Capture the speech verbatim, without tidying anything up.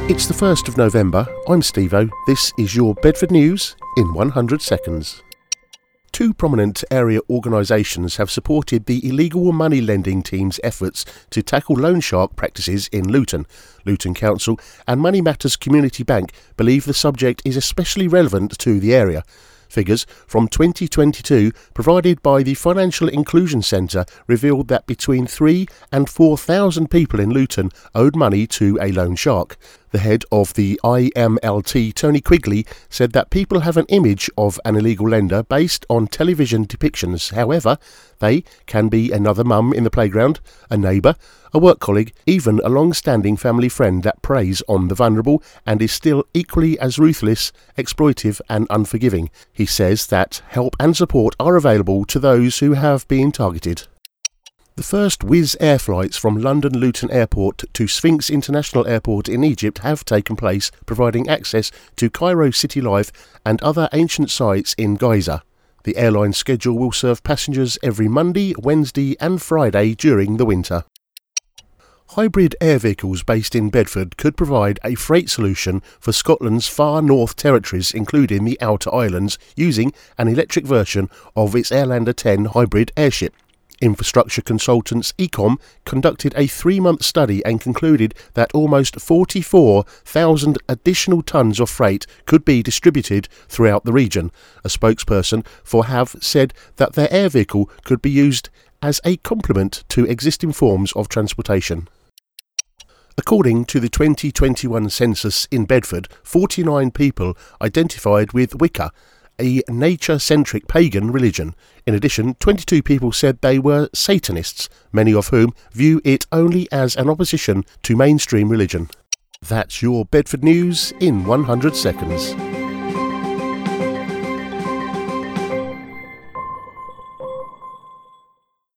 It's the first of November. I'm Steve-O. This is your Bedford News in one hundred seconds. Two prominent area organisations have supported the illegal money lending team's efforts to tackle loan shark practices in Luton. Luton Council and Money Matters Community Bank believe the subject is especially relevant to the area. Figures from twenty twenty-two provided by the Financial Inclusion Centre revealed that between three and four thousand people in Luton owed money to a loan shark. The head of the I M L T, Tony Quigley, said that people have an image of an illegal lender based on television depictions. However, they can be another mum in the playground, a neighbour, a work colleague, even a long-standing family friend that preys on the vulnerable and is still equally as ruthless, exploitive and unforgiving. He says that help and support are available to those who have been targeted. The first Wizz Air flights from London Luton Airport to Sphinx International Airport in Egypt have taken place, providing access to Cairo City Life and other ancient sites in Giza. The airline schedule will serve passengers every Monday, Wednesday and Friday during the winter. Hybrid air vehicles based in Bedford could provide a freight solution for Scotland's far north territories, including the Outer Islands, using an electric version of its Airlander ten hybrid airship. Infrastructure consultants Ecom conducted a three-month study and concluded that almost forty-four thousand additional tonnes of freight could be distributed throughout the region. A spokesperson for H A V said that their air vehicle could be used as a complement to existing forms of transportation. According to the twenty twenty-one census in Bedford, forty-nine people identified with Wicca, a nature-centric pagan religion. In addition, twenty-two people said they were Satanists, many of whom view it only as an opposition to mainstream religion. That's your Bedford News in one hundred seconds.